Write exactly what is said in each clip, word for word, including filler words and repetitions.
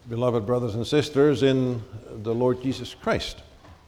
Beloved brothers and sisters in the Lord Jesus Christ,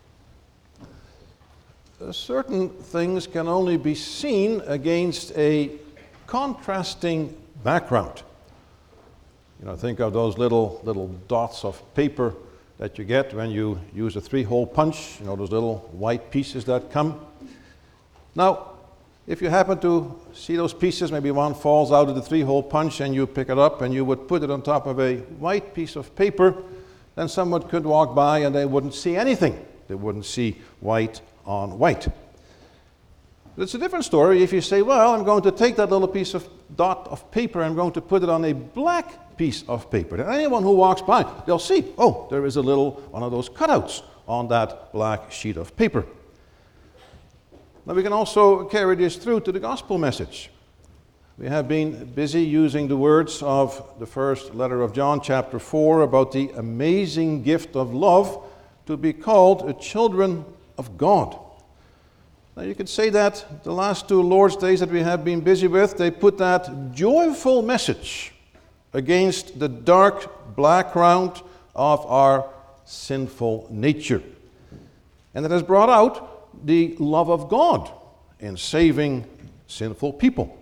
uh, certain things can only be seen against a contrasting background. You know, think of those little little dots of paper that you get when you use a three-hole punch, you know, those little white pieces that come. Now, if you happen to see those pieces, maybe one falls out of the three-hole punch and you pick it up and you would put it on top of a white piece of paper, then someone could walk by and they wouldn't see anything. They wouldn't see white on white. But it's a different story if you say, well, I'm going to take that little piece of dot of paper, I'm going to put it on a black piece of paper. And anyone who walks by, they'll see, oh, there is a little one of those cutouts on that black sheet of paper. Now we can also carry this through to the gospel message. We have been busy using the words of the first letter of John, chapter four, about the amazing gift of love to be called children of God. Now you could say that the last two Lord's Days that we have been busy with, they put that joyful message against the dark background of our sinful nature. And it has brought out the love of God in saving sinful people.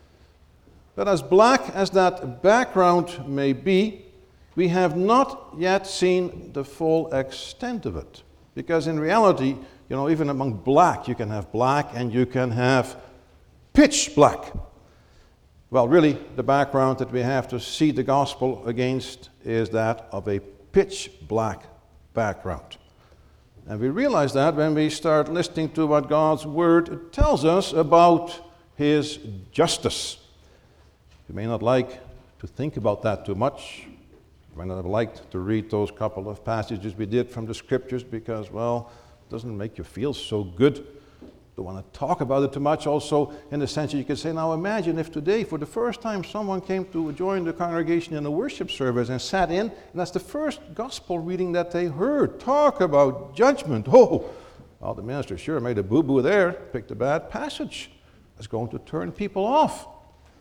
But as black as that background may be, we have not yet seen the full extent of it. Because in reality, you know, even among black, you can have black and you can have pitch black. Well, really, the background that we have to see the gospel against is that of a pitch black background. And we realize that when we start listening to what God's Word tells us about His justice. You may not like to think about that too much. You might not have liked to read those couple of passages we did from the Scriptures because, well, it doesn't make you feel so good. Don't want to talk about it too much. Also, in the sense that you could say, now imagine if today, for the first time, someone came to join the congregation in a worship service and sat in, and that's the first gospel reading that they heard. Talk about judgment. Oh, well, the minister sure made a boo-boo there, picked a bad passage. That's going to turn people off.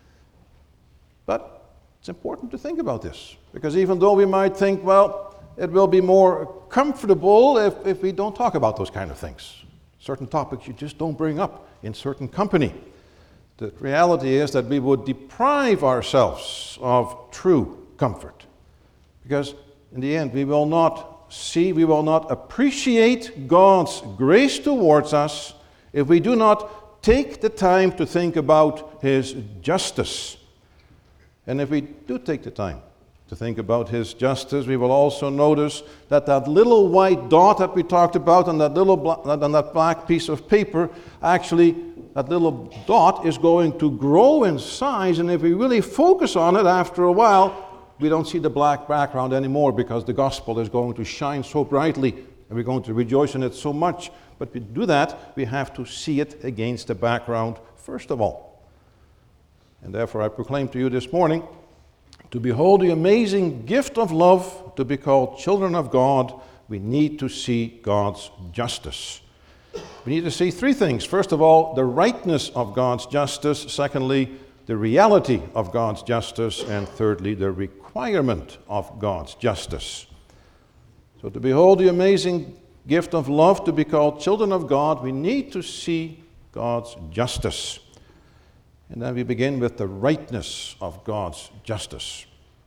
But it's important to think about this, because even though we might think, well, it will be more comfortable if, if we don't talk about those kind of things. Certain topics you just don't bring up in certain company. The reality is that we would deprive ourselves of true comfort. Because in the end, we will not see, we will not appreciate God's grace towards us if we do not take the time to think about His justice. And if we do take the time to think about His justice, we will also notice that that little white dot that we talked about on that little black, on that black piece of paper, actually that little dot is going to grow in size, and if we really focus on it after a while, we don't see the black background anymore because the gospel is going to shine so brightly and we're going to rejoice in it so much. But to do that, we have to see it against the background first of all. And therefore I proclaim to you this morning, to behold the amazing gift of love, to be called children of God, we need to see God's justice. We need to see three things. First of all, the rightness of God's justice. Secondly, the reality of God's justice. And thirdly, the requirement of God's justice. So to behold the amazing gift of love, to be called children of God, we need to see God's justice. And then we begin with the rightness of God's justice.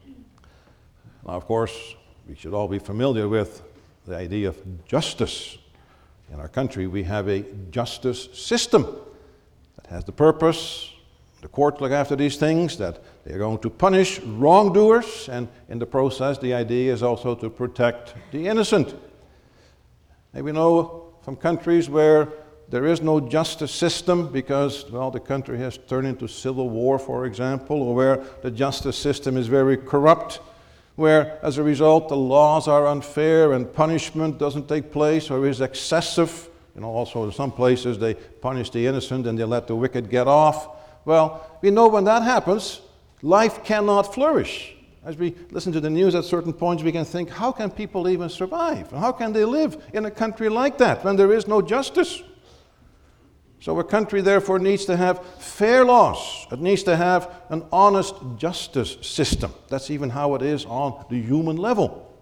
Now, of course, we should all be familiar with the idea of justice. In our country, we have a justice system that has the purpose, the courts look after these things, that they're going to punish wrongdoers, and in the process, the idea is also to protect the innocent. And we know from countries where there is no justice system because, well, the country has turned into civil war, for example, or where the justice system is very corrupt, where, as a result, the laws are unfair and punishment doesn't take place or is excessive. You know, also in some places they punish the innocent and they let the wicked get off. Well, we know when that happens, life cannot flourish. As we listen to the news at certain points, we can think, how can people even survive? How can they live in a country like that when there is no justice? So a country therefore needs to have fair laws. It needs to have an honest justice system. That's even how it is on the human level.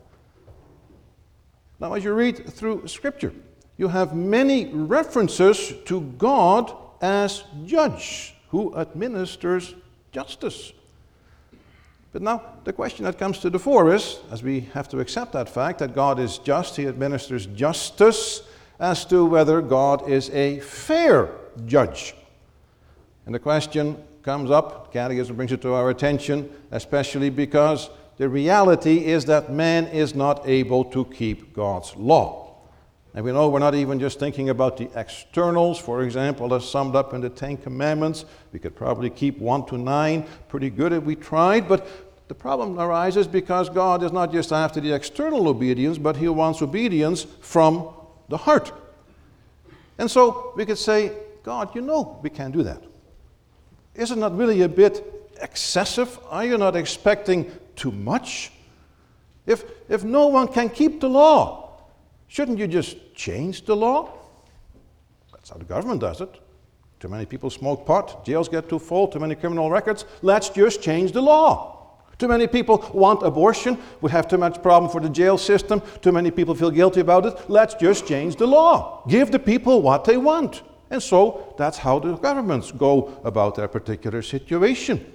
Now, as you read through Scripture, you have many references to God as judge who administers justice. But now the question that comes to the fore is, as we have to accept that fact that God is just, he administers justice, as to whether God is a fair judge. And the question comes up, Catechism brings it to our attention, especially because the reality is that man is not able to keep God's law. And we know we're not even just thinking about the externals, for example, as summed up in the Ten Commandments. We could probably keep one to nine pretty good if we tried, but the problem arises because God is not just after the external obedience, but he wants obedience from the heart. And so we could say, God, you know we can't do that. Is it not really a bit excessive? Are you not expecting too much? If, if no one can keep the law, shouldn't you just change the law? That's how the government does it. Too many people smoke pot, jails get too full, too many criminal records. Let's just change the law. Too many people want abortion. We have too much problem for the jail system. Too many people feel guilty about it. Let's just change the law. Give the people what they want. And so that's how the governments go about their particular situation.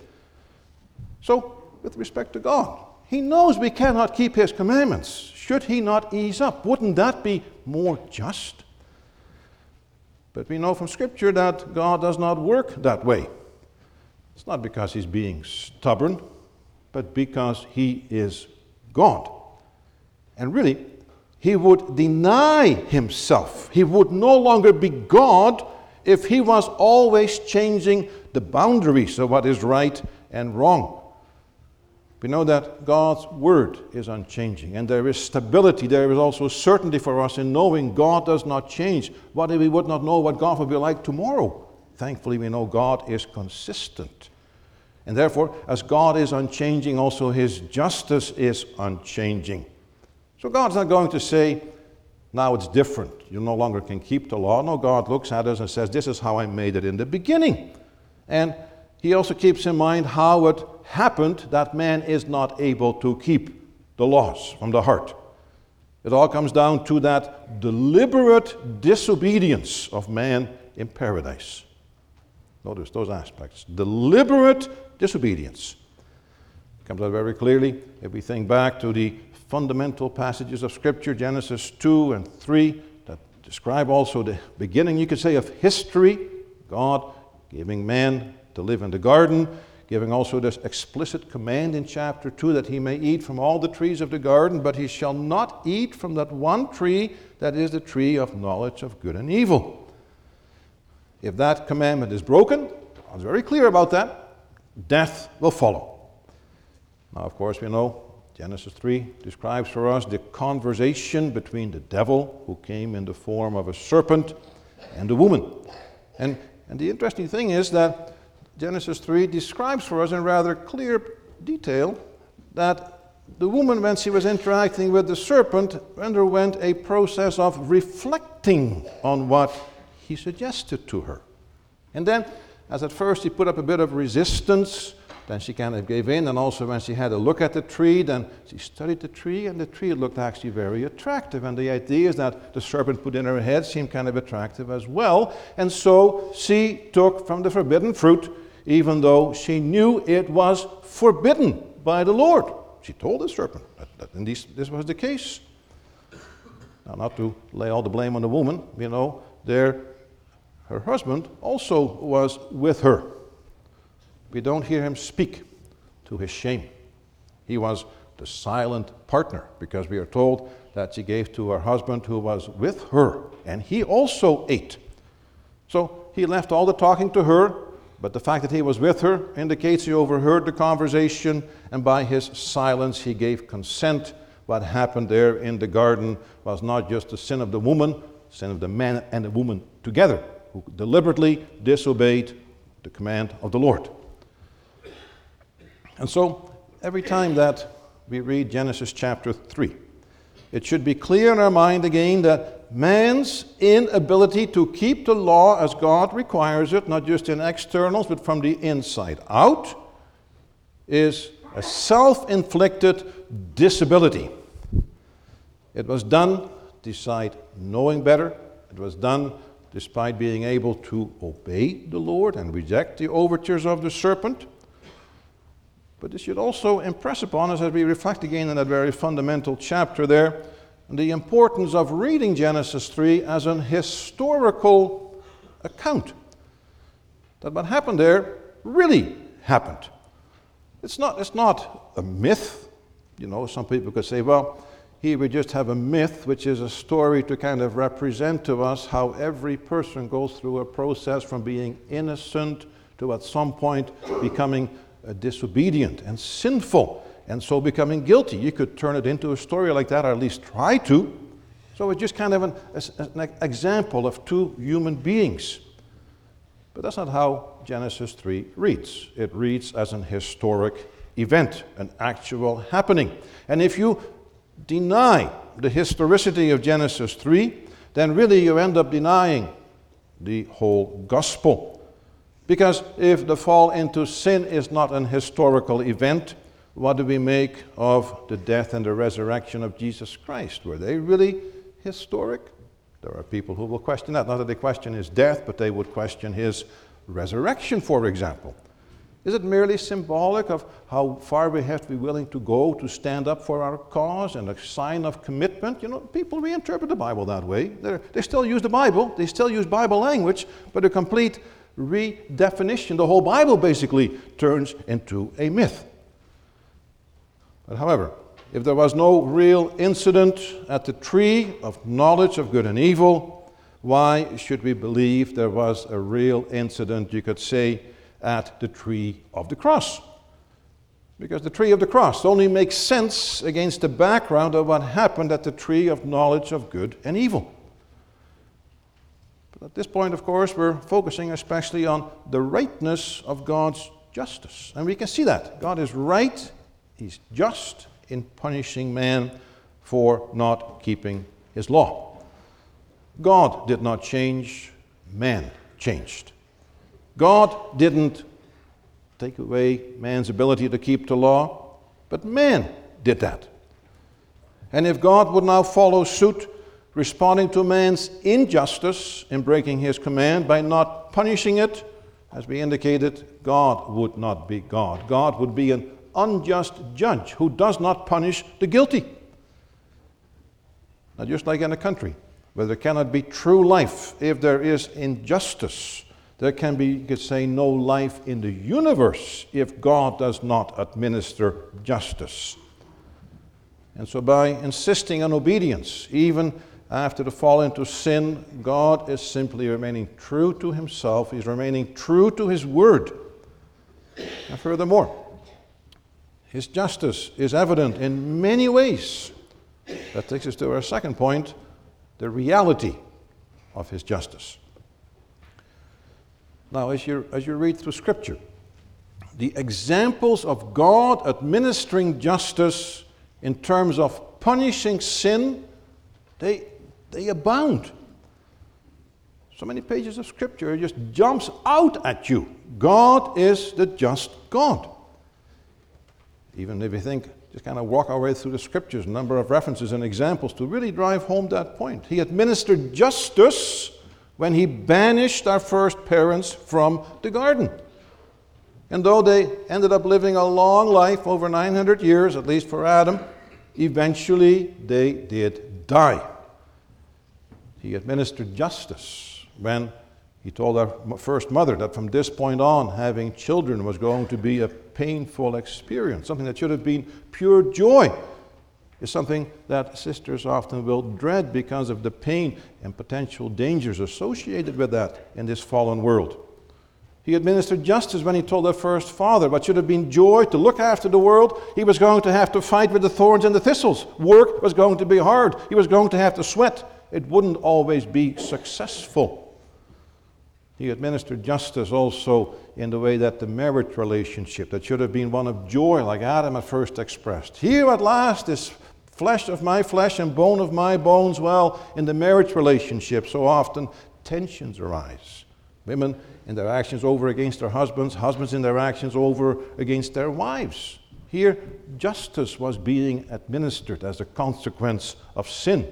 So, with respect to God, he knows we cannot keep his commandments. Should he not ease up? Wouldn't that be more just? But we know from Scripture that God does not work that way. It's not because he's being stubborn, but because he is God. And really, he would deny himself. He would no longer be God if he was always changing the boundaries of what is right and wrong. We know that God's word is unchanging, and there is stability. There is also certainty for us in knowing God does not change. What if we would not know what God will be like tomorrow? Thankfully, we know God is consistent. And therefore, as God is unchanging, also his justice is unchanging. So God's not going to say, now it's different. You no longer can keep the law. No, God looks at us and says, this is how I made it in the beginning. And he also keeps in mind how it happened that man is not able to keep the laws from the heart. It all comes down to that deliberate disobedience of man in paradise. Notice those aspects. Deliberate disobedience. It comes out very clearly if we think back to the fundamental passages of Scripture, Genesis two and three, that describe also the beginning, you could say, of history. God giving man to live in the garden, giving also this explicit command in chapter two that he may eat from all the trees of the garden, but he shall not eat from that one tree that is the tree of knowledge of good and evil. If that commandment is broken, I was very clear about that, death will follow. Now, of course, we know Genesis three describes for us the conversation between the devil, who came in the form of a serpent, and the woman. And, and the interesting thing is that Genesis three describes for us in rather clear detail that the woman, when she was interacting with the serpent, underwent a process of reflecting on what he suggested to her. And then, as at first he put up a bit of resistance, then she kind of gave in, and also when she had a look at the tree, then she studied the tree, and the tree looked actually very attractive. And the idea is that the serpent put in her head seemed kind of attractive as well. And so she took from the forbidden fruit, even though she knew it was forbidden by the Lord. She told the serpent that, that indeed this was the case. Now, not to lay all the blame on the woman, you know, there her husband also was with her. We don't hear him speak, to his shame. He was the silent partner, because we are told that she gave to her husband who was with her, and he also ate. So he left all the talking to her, but the fact that he was with her indicates he overheard the conversation, and by his silence he gave consent. What happened there in the garden was not just the sin of the woman, the sin of the man and the woman together, who deliberately disobeyed the command of the Lord. And so, every time that we read Genesis chapter three, it should be clear in our mind again that man's inability to keep the law as God requires it, not just in externals, but from the inside out, is a self-inflicted disability. It was done despite knowing better. It was done despite being able to obey the Lord and reject the overtures of the serpent. But this should also impress upon us, as we reflect again in that very fundamental chapter there, the importance of reading Genesis three as an historical account. That what happened there really happened. It's not, it's not a myth. You know, some people could say, well, here we just have a myth, which is a story to kind of represent to us how every person goes through a process from being innocent to at some point becoming uh, disobedient and sinful, and so becoming guilty. You could turn it into a story like that, or at least try to. So it's just kind of an, an example of two human beings. But that's not how Genesis three reads. It reads as an historic event, an actual happening. And if you deny the historicity of Genesis three, then really you end up denying the whole gospel. Because if the fall into sin is not an historical event, what do we make of the death and the resurrection of Jesus Christ? Were they really historic? There are people who will question that. Not that they question his death, but they would question his resurrection, for example. Is it merely symbolic of how far we have to be willing to go to stand up for our cause and a sign of commitment? You know, people reinterpret the Bible that way. They're, they still use the Bible, they still use Bible language, but a complete redefinition, the whole Bible basically turns into a myth. But however, if there was no real incident at the tree of knowledge of good and evil, why should we believe there was a real incident, you could say, at the tree of the cross? Because the tree of the cross only makes sense against the background of what happened at the tree of knowledge of good and evil. But at this point, of course, we're focusing especially on the rightness of God's justice. And we can see that. God is right, he's just in punishing man for not keeping his law. God did not change, man changed. God didn't take away man's ability to keep the law, but man did that. And if God would now follow suit, responding to man's injustice in breaking his command by not punishing it, as we indicated, God would not be God. God would be an unjust judge who does not punish the guilty. Now, just like in a country where there cannot be true life if there is injustice, there can be, you could say, no life in the universe if God does not administer justice. And so by insisting on obedience, even after the fall into sin, God is simply remaining true to himself. He's remaining true to his word. And furthermore, his justice is evident in many ways. That takes us to our second point, the reality of his justice. Now, as you, as you read through Scripture, the examples of God administering justice in terms of punishing sin, they, they abound. So many pages of Scripture, it just jumps out at you. God is the just God. Even if you think, just kind of walk our way through the Scriptures, a number of references and examples to really drive home that point. He administered justice when he banished our first parents from the garden. And though they ended up living a long life, over nine hundred years, at least for Adam, eventually they did die. He administered justice when he told our first mother that from this point on, having children was going to be a painful experience. Something that should have been pure joy is something that sisters often will dread because of the pain and potential dangers associated with that in this fallen world. He administered justice when he told their first father what should have been joy to look after the world. He was going to have to fight with the thorns and the thistles. Work was going to be hard. He was going to have to sweat. It wouldn't always be successful. He administered justice also in the way that the marriage relationship that should have been one of joy, like Adam at first expressed. Here at last is Flesh of my flesh and bone of my bones. Well, in the marriage relationship, so often tensions arise. Women in their actions over against their husbands, husbands in their actions over against their wives. Here, justice was being administered as a consequence of sin.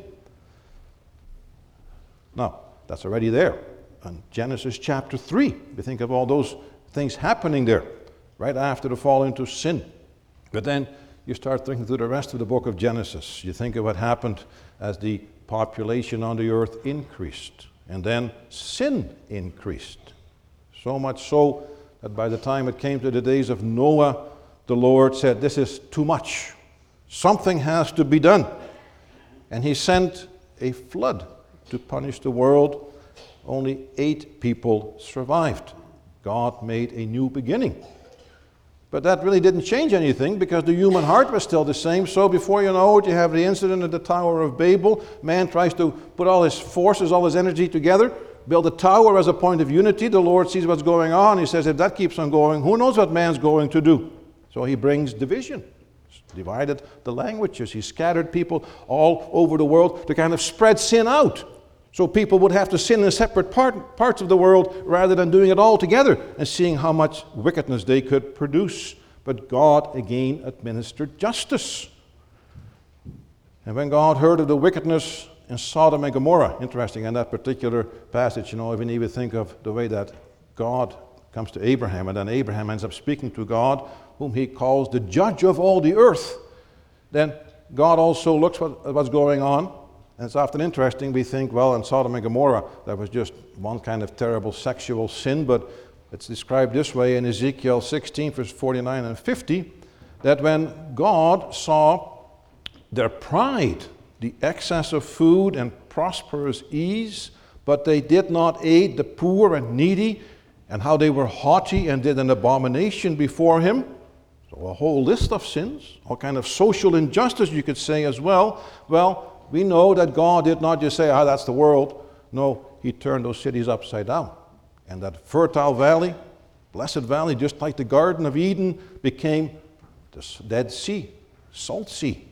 Now, that's already there. In Genesis chapter three, we think of all those things happening there, right after the fall into sin. But then you start thinking through the rest of the book of Genesis. You think of what happened as the population on the earth increased, and then sin increased. So much so that by the time it came to the days of Noah, the Lord said, this is too much. Something has to be done. And he sent a flood to punish the world. Only eight people survived. God made a new beginning. But that really didn't change anything because the human heart was still the same. So before you know it, you have the incident at the Tower of Babel. Man tries to put all his forces, all his energy together, build a tower as a point of unity. The Lord sees what's going on. He says, if that keeps on going, who knows what man's going to do? So he brings division. Divided the languages. He scattered people all over the world to kind of spread sin out. So people would have to sin in separate part, parts of the world rather than doing it all together and seeing how much wickedness they could produce. But God again administered justice. And when God heard of the wickedness in Sodom and Gomorrah, interesting in that particular passage, you know, even even think of the way that God comes to Abraham, and then Abraham ends up speaking to God, whom he calls the judge of all the earth. Then God also looks at what's going on. And it's often interesting, we think, well, in Sodom and Gomorrah, that was just one kind of terrible sexual sin, but it's described this way in Ezekiel sixteen, verse forty-nine and fifty, that when God saw their pride, the excess of food and prosperous ease, but they did not aid the poor and needy, and how they were haughty and did an abomination before him, so a whole list of sins, all kind of social injustice, you could say as well, well, we know that God did not just say, ah, that's the world. No, he turned those cities upside down. And that fertile valley, blessed valley, just like the Garden of Eden, became the Dead Sea, Salt Sea.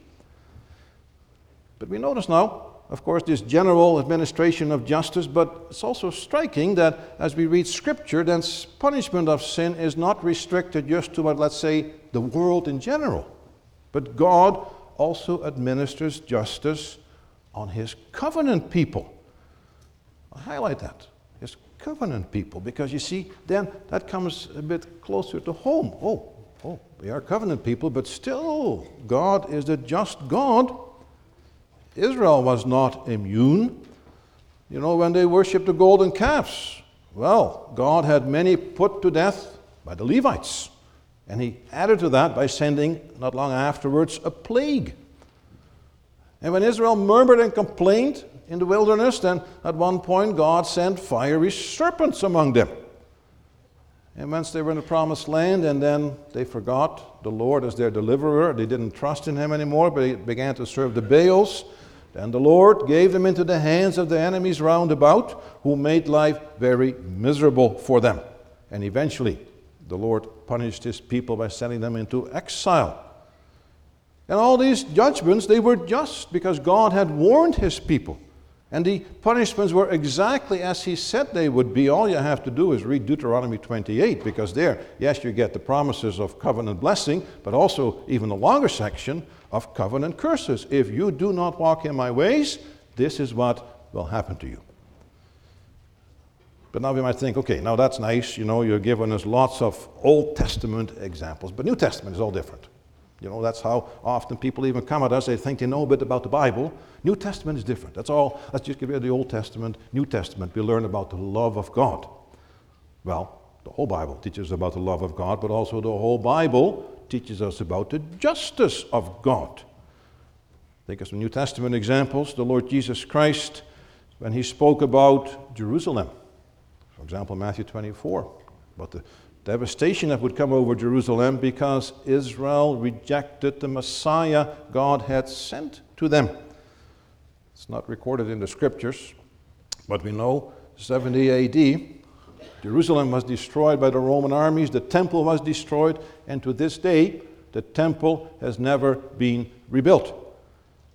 But we notice now, of course, this general administration of justice, but it's also striking that as we read Scripture, then punishment of sin is not restricted just to what, let's say, the world in general. But God also administers justice on his covenant people. I highlight that, his covenant people, because you see, then that comes a bit closer to home. Oh, oh, we are covenant people, but still, God is the just God. Israel was not immune. You know, when they worshipped the golden calves, well, God had many put to death by the Levites. And he added to that by sending, not long afterwards, a plague. And when Israel murmured and complained in the wilderness, then at one point God sent fiery serpents among them. And once they were in the promised land, and then they forgot the Lord as their deliverer, they didn't trust in him anymore, but they began to serve the Baals, then the Lord gave them into the hands of the enemies round about, who made life very miserable for them. And eventually, the Lord punished his people by sending them into exile. And all these judgments, they were just because God had warned his people. And the punishments were exactly as he said they would be. All you have to do is read Deuteronomy twenty-eight, because there, yes, you get the promises of covenant blessing, but also even a longer section of covenant curses. If you do not walk in my ways, this is what will happen to you. But now we might think, okay, now that's nice, you know, you're giving us lots of Old Testament examples, but New Testament is all different. You know, that's how often people even come at us. They think they know a bit about the Bible. New Testament is different. That's all. Let's just get rid of the Old Testament. New Testament, we learn about the love of God. Well, the whole Bible teaches us about the love of God, but also the whole Bible teaches us about the justice of God. Think of some New Testament examples. The Lord Jesus Christ, when he spoke about Jerusalem, for example, Matthew twenty-four, about the devastation that would come over Jerusalem because Israel rejected the Messiah God had sent to them. It's not recorded in the Scriptures, but we know seventy A D, Jerusalem was destroyed by the Roman armies, the temple was destroyed, and to this day, the temple has never been rebuilt.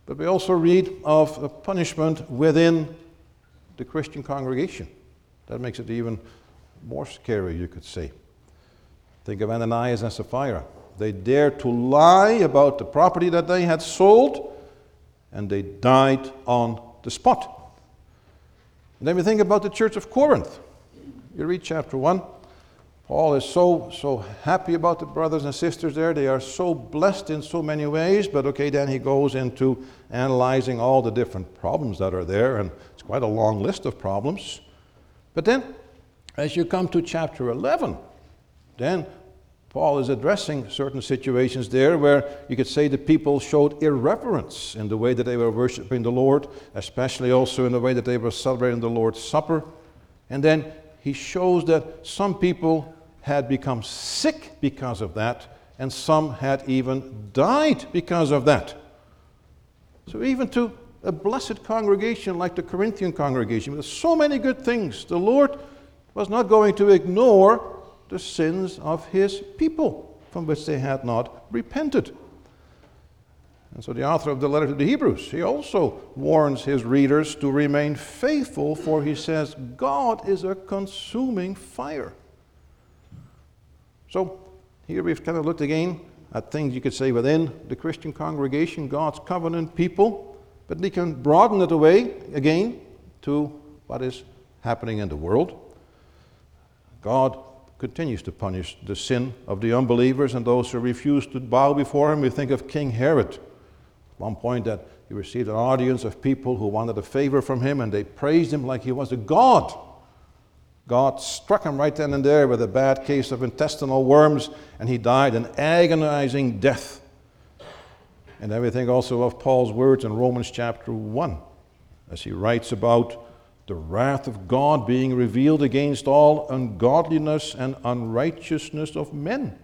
But we also read of a punishment within the Christian congregation. That makes it even more scary, you could say. Think of Ananias and Sapphira. They dared to lie about the property that they had sold, and they died on the spot. And then we think about the church of Corinth. You read chapter one. Paul is so, so happy about the brothers and sisters there. They are so blessed in so many ways. But okay, then he goes into analyzing all the different problems that are there. And it's quite a long list of problems. But then, as you come to chapter eleven, then Paul is addressing certain situations there where you could say the people showed irreverence in the way that they were worshiping the Lord, especially also in the way that they were celebrating the Lord's Supper. And then he shows that some people had become sick because of that, and some had even died because of that. So even to a blessed congregation like the Corinthian congregation, with so many good things, the Lord was not going to ignore the sins of his people from which they had not repented. And so the author of the letter to the Hebrews, he also warns his readers to remain faithful, for he says, God is a consuming fire. So here we've kind of looked again at things you could say within the Christian congregation, God's covenant people, but we can broaden it away again to what is happening in the world. God continues to punish the sin of the unbelievers and those who refuse to bow before him. We think of King Herod. At one point that he received an audience of people who wanted a favor from him, and they praised him like he was a god. God struck him right then and there with a bad case of intestinal worms, and he died an agonizing death. And then we think also of Paul's words in Romans chapter one, as he writes about the wrath of God being revealed against all ungodliness and unrighteousness of men.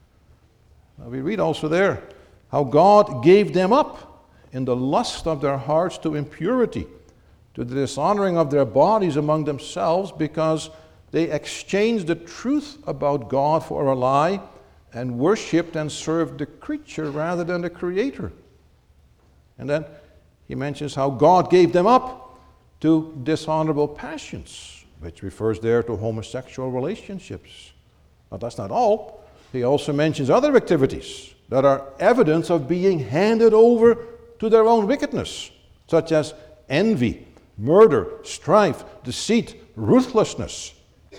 Now we read also there how God gave them up in the lust of their hearts to impurity, to the dishonoring of their bodies among themselves, because they exchanged the truth about God for a lie and worshipped and served the creature rather than the Creator. And then he mentions how God gave them up to dishonorable passions, which refers there to homosexual relationships. But that's not all. He also mentions other activities that are evidence of being handed over to their own wickedness, such as envy, murder, strife, deceit, ruthlessness.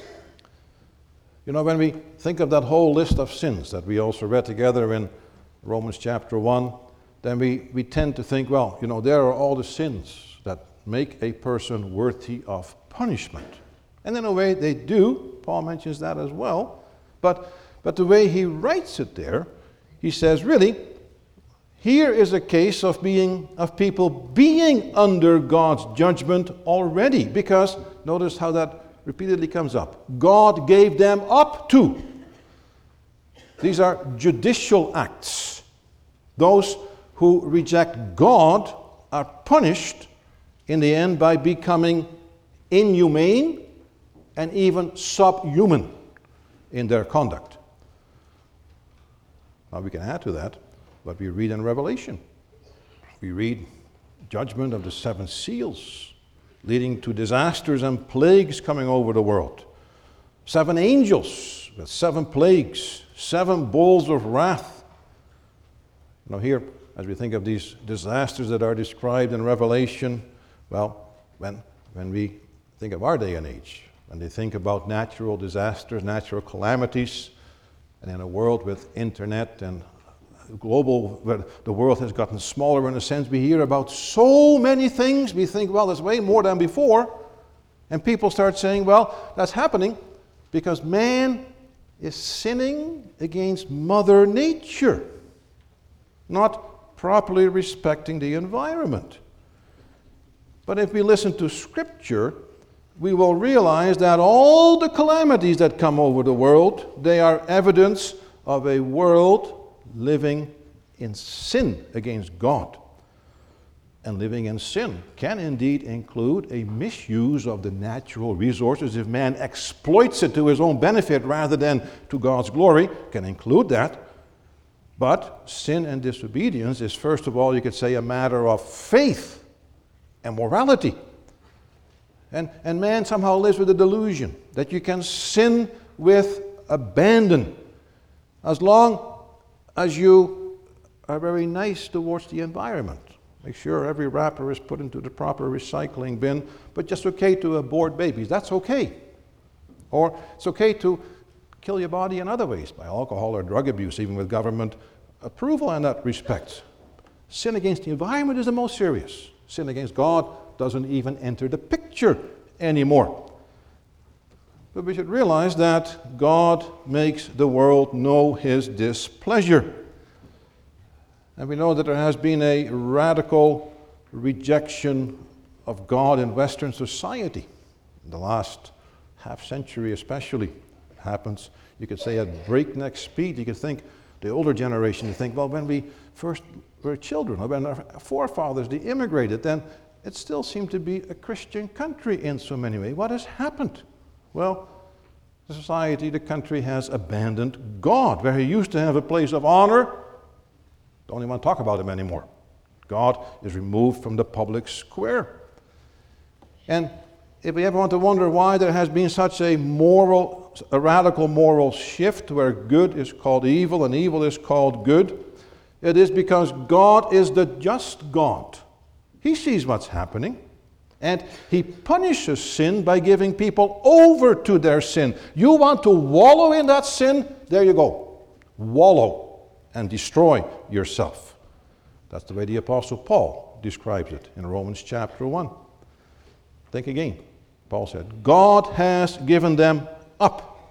You know, when we think of that whole list of sins that we also read together in Romans chapter one, then we, we tend to think, well, you know, there are all the sins that make a person worthy of punishment. And in a way they do. Paul mentions that as well. But, but the way he writes it there, he says, really, here is a case of being of people being under God's judgment already. Because notice how that repeatedly comes up. God gave them up to. These are judicial acts. Those who reject God are punished in the end by becoming inhumane and even subhuman in their conduct. Now we can add to that what we read in Revelation. We read judgment of the seven seals, leading to disasters and plagues coming over the world. Seven angels with seven plagues, seven bowls of wrath. Now here, as we think of these disasters that are described in Revelation, well, when, when we think of our day and age, when they think about natural disasters, natural calamities, and in a world with internet and global, where the world has gotten smaller in a sense, we hear about so many things, we think, well, there's way more than before, and people start saying, well, that's happening because man is sinning against Mother Nature, not properly respecting the environment. But if we listen to Scripture, we will realize that all the calamities that come over the world, they are evidence of a world living in sin against God. And living in sin can indeed include a misuse of the natural resources. If man exploits it to his own benefit rather than to God's glory, can include that. But sin and disobedience is, first of all, you could say, a matter of faith and morality. And, and man somehow lives with the delusion that you can sin with abandon as long as you are very nice towards the environment. Make sure every wrapper is put into the proper recycling bin, but just okay to abort babies. That's okay. Or it's okay to kill your body in other ways, by alcohol or drug abuse, even with government approval in that respect. Sin against the environment is the most serious. Sin against God doesn't even enter the picture anymore. But we should realize that God makes the world know His displeasure. And we know that there has been a radical rejection of God in Western society. In the last half century especially, it happens, you could say, at breakneck speed. You could think, the older generation, you think, well, when we first were children, or when our forefathers, they immigrated, then it still seemed to be a Christian country in so many ways. What has happened? Well, the society, the country has abandoned God. Where He used to have a place of honor, don't even want to talk about Him anymore. God is removed from the public square. And if we ever want to wonder why there has been such a moral, a radical moral shift where good is called evil and evil is called good, it is because God is the just God. He sees what's happening, and He punishes sin by giving people over to their sin. You want to wallow in that sin? There you go. Wallow and destroy yourself. That's the way the Apostle Paul describes it in Romans chapter one. Think again. Paul said, God has given them up.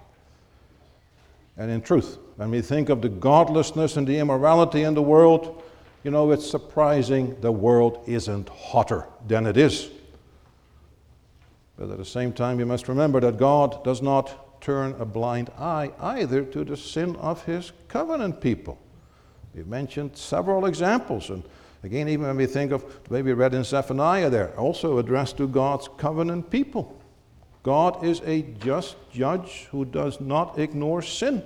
And in truth, when we think of the godlessness and the immorality in the world, you know, it's surprising the world isn't hotter than it is. But at the same time, you must remember that God does not turn a blind eye either to the sin of His covenant people. We've mentioned several examples, and again, even when we think of the way we read in Zephaniah there, also addressed to God's covenant people. God is a just judge who does not ignore sin.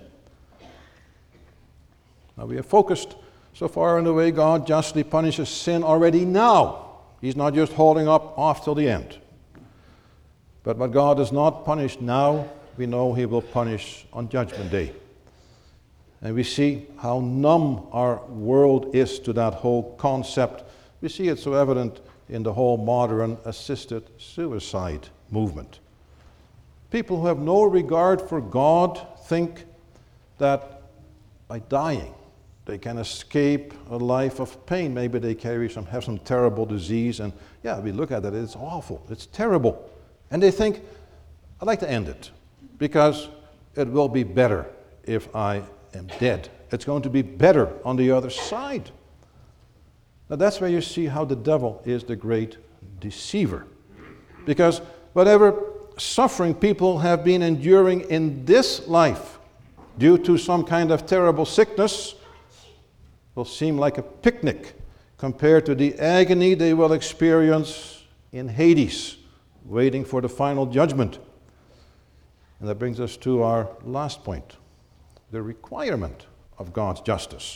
Now, we have focused so far on the way God justly punishes sin already now. He's not just holding up off till the end. But what God does not punish now, we know He will punish on Judgment Day. And we see how numb our world is to that whole concept. We see it so evident in the whole modern assisted suicide movement. People who have no regard for God think that by dying they can escape a life of pain. Maybe they carry some, have some terrible disease, and yeah, we look at it, it's awful, it's terrible. And they think, I'd like to end it, because it will be better if I am dead. It's going to be better on the other side. Now that's where you see how the devil is the great deceiver. Because whatever suffering people have been enduring in this life due to some kind of terrible sickness will seem like a picnic compared to the agony they will experience in Hades, waiting for the final judgment. And that brings us to our last point, the requirement of God's justice.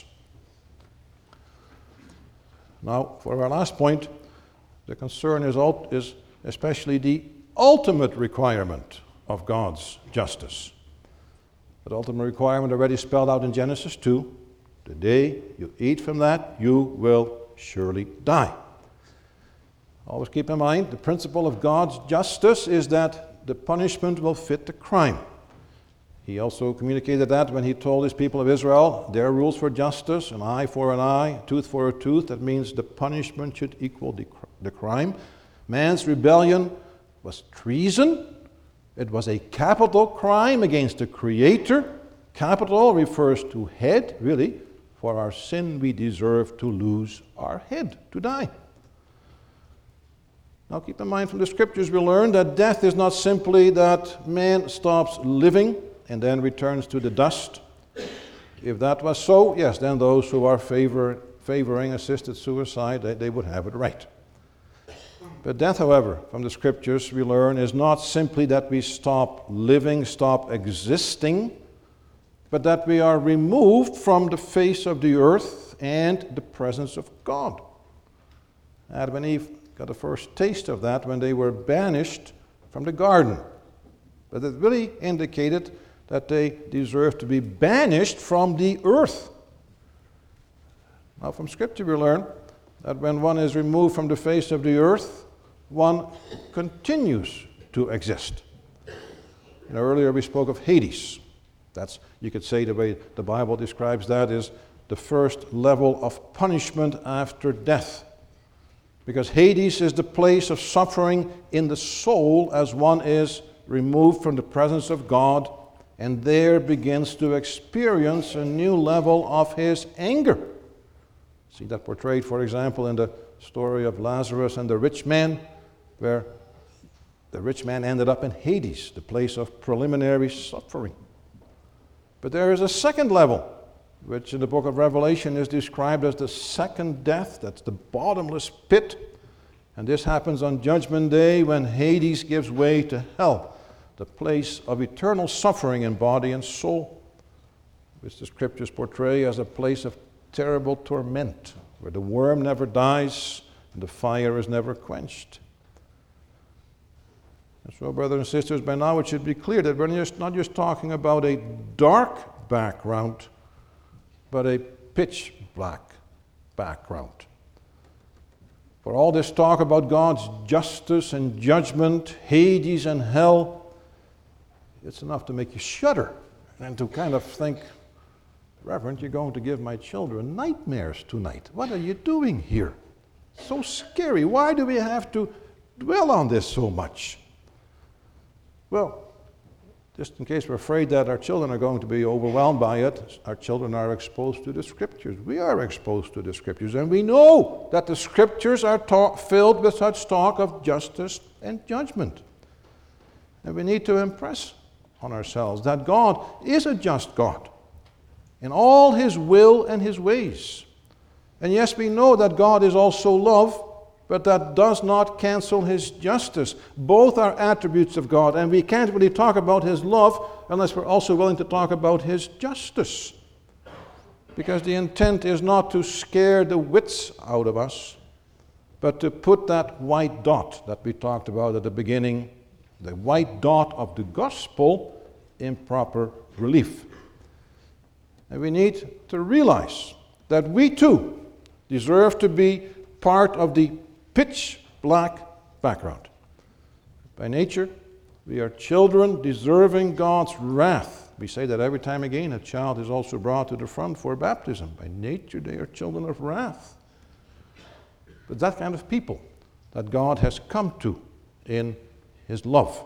Now, for our last point, the concern is, is especially the ultimate requirement of God's justice. That ultimate requirement already spelled out in Genesis two, the day you eat from that, you will surely die. Always keep in mind, the principle of God's justice is that the punishment will fit the crime. He also communicated that when He told His people of Israel, their rules for justice, an eye for an eye, tooth for a tooth, that means the punishment should equal the, the crime. Man's rebellion was treason. It was a capital crime against the Creator. Capital refers to head, really. For our sin, we deserve to lose our head, to die. Now keep in mind from the Scriptures we learn that death is not simply that man stops living and then returns to the dust. If that was so, yes, then those who are favor, favoring assisted suicide, they, they would have it right. But death, however, from the Scriptures we learn is not simply that we stop living, stop existing, but that we are removed from the face of the earth and the presence of God. Adam and Eve got the first taste of that when they were banished from the garden. But it really indicated that they deserved to be banished from the earth. Now, from Scripture we learn that when one is removed from the face of the earth, one continues to exist. You know, earlier we spoke of Hades. That's, you could say, the way the Bible describes that is the first level of punishment after death. Because Hades is the place of suffering in the soul as one is removed from the presence of God and there begins to experience a new level of his anger. See that portrayed, for example, in the story of Lazarus and the rich man, where the rich man ended up in Hades, the place of preliminary suffering. But there is a second level, which in the book of Revelation is described as the second death. That's the bottomless pit. And this happens on Judgment Day when Hades gives way to hell, the place of eternal suffering in body and soul, which the Scriptures portray as a place of terrible torment, where the worm never dies and the fire is never quenched. And so, brothers and sisters, by now it should be clear that we're just not just talking about a dark background, but a pitch black background. For all this talk about God's justice and judgment, Hades and hell, it's enough to make you shudder and to kind of think, Reverend, you're going to give my children nightmares tonight. What are you doing here? So scary. Why do we have to dwell on this so much? Well, just in case we're afraid that our children are going to be overwhelmed by it, our children are exposed to the Scriptures. We are exposed to the Scriptures, and we know that the Scriptures are ta- filled with such talk of justice and judgment. And we need to impress on ourselves that God is a just God in all His will and His ways. And yes, we know that God is also love, but that does not cancel His justice. Both are attributes of God, and we can't really talk about His love unless we're also willing to talk about His justice. Because the intent is not to scare the wits out of us, but to put that white dot that we talked about at the beginning, the white dot of the gospel, in proper relief. And we need to realize that we too deserve to be part of the pitch black background. By nature, we are children deserving God's wrath. We say that every time again. A child is also brought to the front for baptism. By nature, they are children of wrath. But that kind of people that God has come to in His love.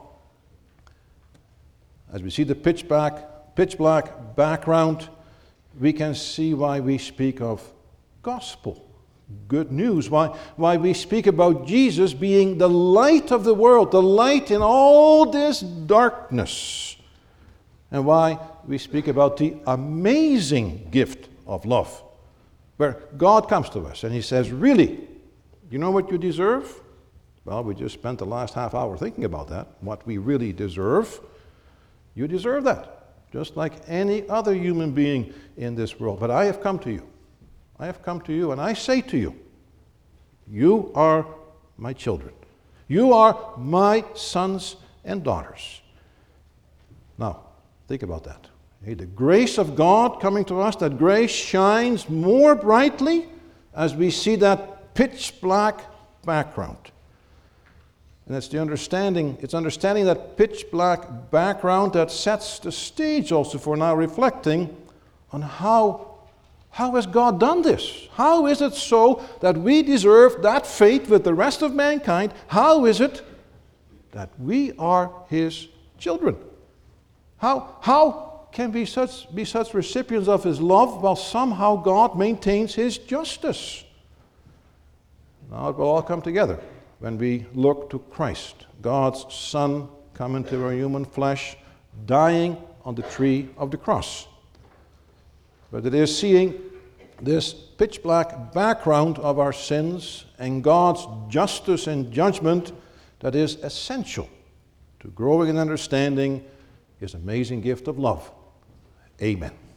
As we see the pitch black, pitch black background, we can see why we speak of gospel. Good news, why, why we speak about Jesus being the light of the world, the light in all this darkness, and why we speak about the amazing gift of love, where God comes to us and He says, really, you know what you deserve? Well, we just spent the last half hour thinking about that, what we really deserve. You deserve that, just like any other human being in this world. But I have come to you. I have come to you and I say to you, you are my children. You are my sons and daughters. Now, think about that. Hey, the grace of God coming to us, that grace shines more brightly as we see that pitch black background. And it's the understanding, it's understanding that pitch black background that sets the stage also for now reflecting on how How has God done this? How is it so that we deserve that fate with the rest of mankind? How is it that we are His children? How, how can we such, be such recipients of His love while somehow God maintains His justice? Now it will all come together when we look to Christ, God's Son, come into our human flesh, dying on the tree of the cross. But it is seeing this pitch black background of our sins and God's justice and judgment that is essential to growing in understanding His amazing gift of love Amen.